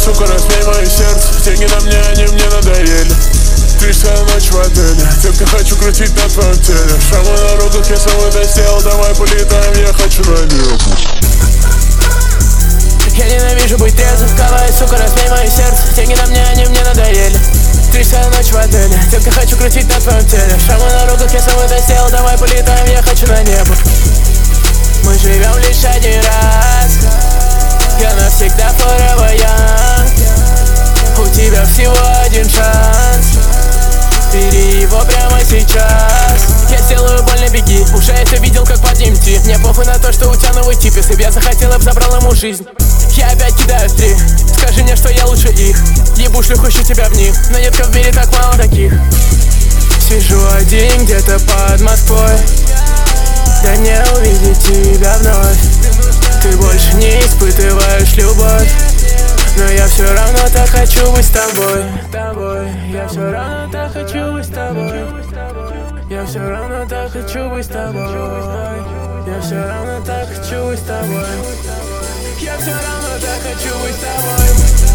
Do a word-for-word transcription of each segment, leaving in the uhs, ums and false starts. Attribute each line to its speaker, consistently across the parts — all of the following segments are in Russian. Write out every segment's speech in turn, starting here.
Speaker 1: сука, разбей мое сердце. Деньги на мне, они мне надоели. Тридцатая ночь в отеле, детка, хочу крутить на твоем теле. Шрамы на руках, я сам это сделал. Давай полетаем, я хочу на небо.
Speaker 2: Я ненавижу быть трезвым, кавай, сука, разбей мое сердце. Деньги на мне, они мне надоели. Тридцатая ночь в отеле, детка, хочу крутить на твоем теле. Шрамы на руках, я сам это сделал. Давай полетаем, я хочу на небо. Мы живем лишь один раз. Я навсегда forever young. У тебя всего один шанс. Бери его прямо сейчас. Я сделаю больно, беги. Уже это видел, как под ним идти. Мне похуй на то, что у тебя новый тип. Если б я захотел, я б забрал ему жизнь. Я опять кидаю три. Скажи мне, что я лучше их. Ебу шлюху, ищу тебя в них. Но нет, в мире так мало таких. Сижу один где-то под Москвой. Да не увидеть тебя вновь. Ты больше не испытываешь любовь. Но я все равно так хочу быть с тобой. Я все равно так хочу быть с тобой. Я все равно так хочу быть с тобой. Я все равно так хочу быть с тобой. Я все равно так хочу быть с тобой.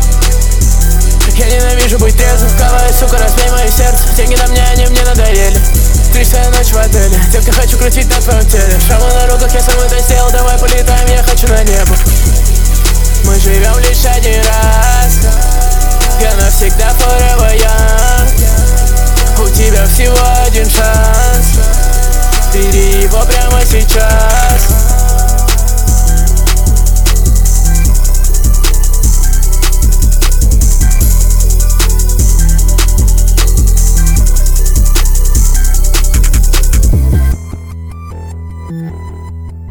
Speaker 2: Я ненавижу быть трезвым, кавай, сука, разбей мое сердце. Деньги на мне, они мне надоели. Тридцатая ночь в отеле, детка, хочу крутить на твоем теле. Шрамы на руках, я сам это сделал. Давай полетаем, я хочу на небо. Мы живем лишь один раз. Я навсегда forever young. У тебя всего один шанс. Бери его прямо сейчас.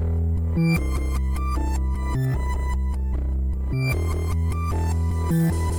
Speaker 3: Mm-hmm.